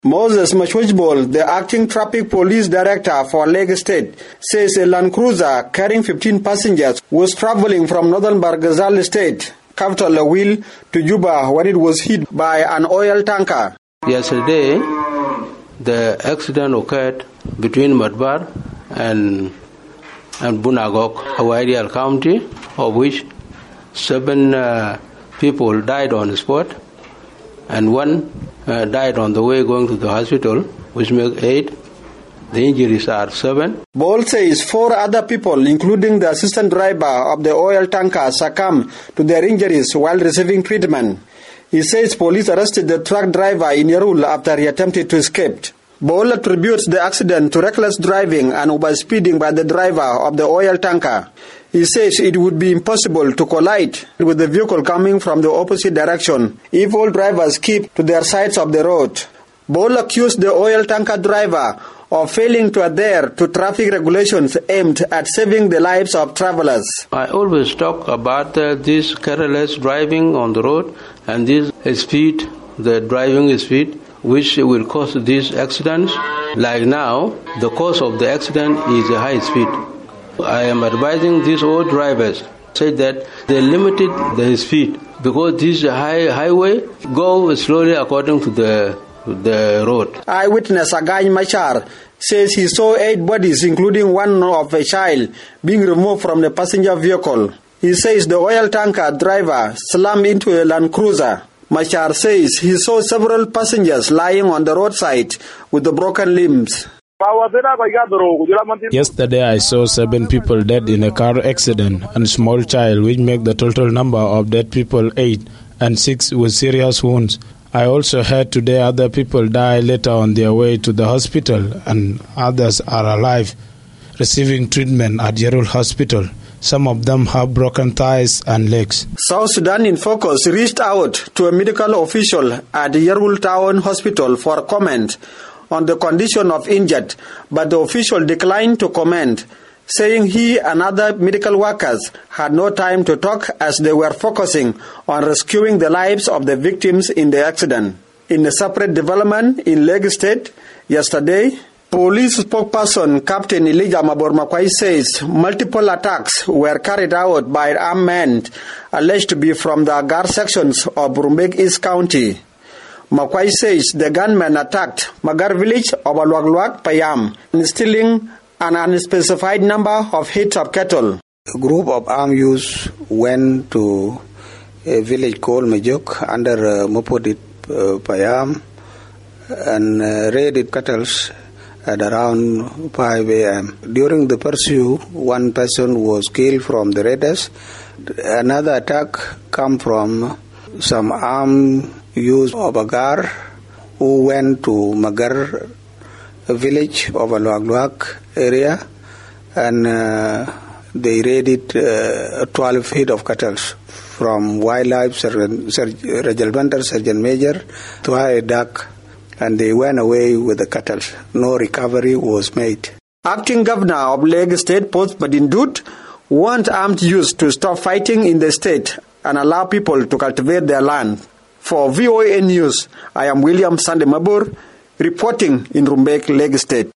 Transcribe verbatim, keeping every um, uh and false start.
Moses Machwejbol, the acting traffic police director for Lagos State, says a Land Cruiser carrying fifteen passengers was traveling from northern Bargazal State, capital Lawil, to Juba when it was hit by an oil tanker. Yesterday, the accident occurred between Madbar and, and Bunagok, Hawaii County, of which seven uh, people died on the spot, and one uh, died on the way going to the hospital, which makes eight. The injuries are seven. Bol says four other people, including the assistant driver of the oil tanker, succumbed to their injuries while receiving treatment. He says police arrested the truck driver in Yerul after he attempted to escape. Bol attributes the accident to reckless driving and overspeeding by the driver of the oil tanker. He says it would be impossible to collide with the vehicle coming from the opposite direction if all drivers keep to their sides of the road. Bol accused the oil tanker driver of failing to adhere to traffic regulations aimed at saving the lives of travelers. I always talk about uh, this careless driving on the road and this speed, the driving speed, which will cause these accidents. Like now, the cause of the accident is a high speed. I am advising these old drivers, say that they limited the speed because this high highway go slowly according to the the road. Eyewitness Agany Machar says he saw eight bodies, including one of a child, being removed from the passenger vehicle. He says the oil tanker driver slammed into a Land Cruiser. Machar says he saw several passengers lying on the roadside with the broken limbs. Yesterday I saw seven people dead in a car accident and a small child, which make the total number of dead people eight and six with serious wounds. I also heard today other people die later on their way to the hospital and others are alive, receiving treatment at Yerul Hospital. Some of them have broken thighs and legs. South Sudan in Focus reached out to a medical official at Yerul Town Hospital for comment on the condition of injured, but the official declined to comment, saying he and other medical workers had no time to talk as they were focusing on rescuing the lives of the victims in the accident. In a separate development in Lagos State, yesterday, police spokesperson Captain Elijah Mabor Makwai says multiple attacks were carried out by armed men alleged to be from the Agar sections of Rumbek East County. Makwai says the gunmen attacked Magar village of Alwagluag Payam, stealing an unspecified number of heads of cattle. A group of armed youths went to a village called Majok under uh, Mopodit uh, Payam and uh, raided cattle at around five a m During the pursuit, one person was killed from the raiders. Another attack came from some armed youths of Agar who went to Magar village of Alwagluag area and uh, they raided uh, twelve head of cattle from Wildlife Sergeant, Sergeant, Regimental Sergeant Major to High Dak, and they went away with the cattle. No recovery was made. Acting Governor of Lagos State, Post Madindut, warned armed youths to stop fighting in the state and allow people to cultivate their land. For V O A News, I am William Sande Mabur, reporting in Rumbek, Lagos State.